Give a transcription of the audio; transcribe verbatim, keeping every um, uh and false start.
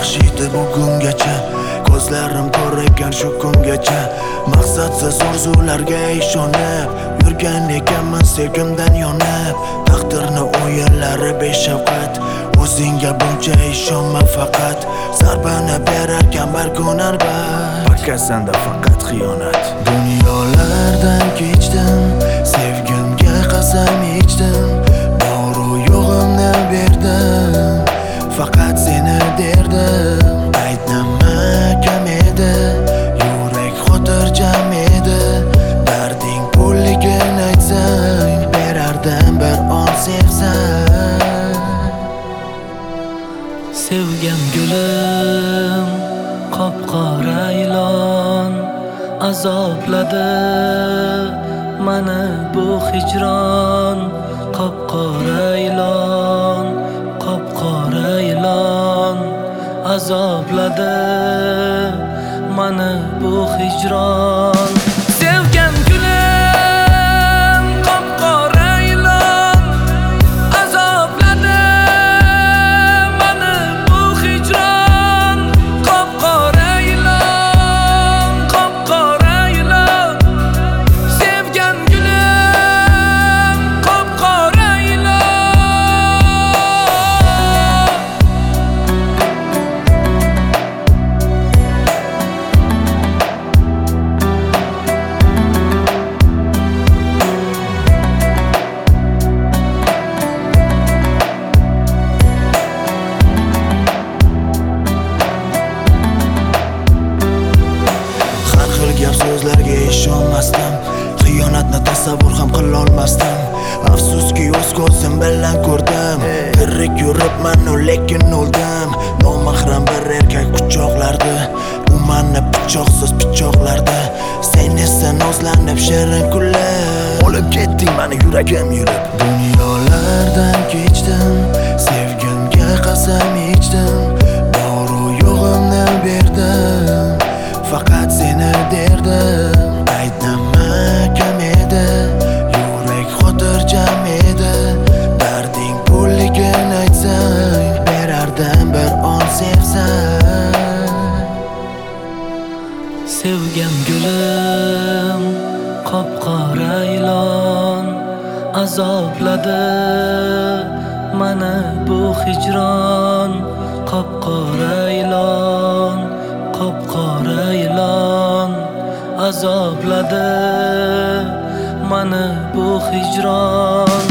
yaxshi edi bugungacha. Ko'zlarim ko'rgan shu kungacha. Maqsadsiz orzularga ishonib yurgan ekanman sevgimdan yonib. Taqdirni o'yinlari beshafqat, o'zingga buncha ishonma faqat. Zarbani berarkan bir kun albat, bakasanda faqat xiyonat. Dunyolardan kechdim, sevgimga qasam ichdim, boru yo'g'imni berdim, faqat seni derdim. Aytnama kam edi, yurak xotirjam edi, darding pulligini aytsang berardim bir on sevsang. Sevgan gulim qop-qora ilon azobladi mani bu hijron. Qop-qora ilon, qop-qora ilon azobladi mani bu hijron. Sevgan gulim qop-qora ilon azobladi mani bu hijron. Qop-qora ilon, qop-qora ilon sevgan gulim qop-qora ilon. Har xil gap so'zlarga ishonmasdim, xiyonatni tasavvur ham qilolmasdim. Afsuski o'z ko'zim bilan ko'rdim, tirik yuribman lekin o'ldim. Nomahram bir erkak quchoqlardi, u meni pichoqsiz pichoqlardi. Sen esa nozlanib shirin kulib olib ketding meni yuragim yurib. Dunyolardan kechdim, sevgimga qasam ichdim, boru yo'g'imni berdim, faqat seni derdim. Aytnama kam edi, yurak xotirjam edi, darding pulligini aytsang berardim bir on sevsang. Sevgan gulim qop-qora ilon azobladi mani bu hijron. Qop-qora ilon, qop-qora ilon azobladi mani bu hijron.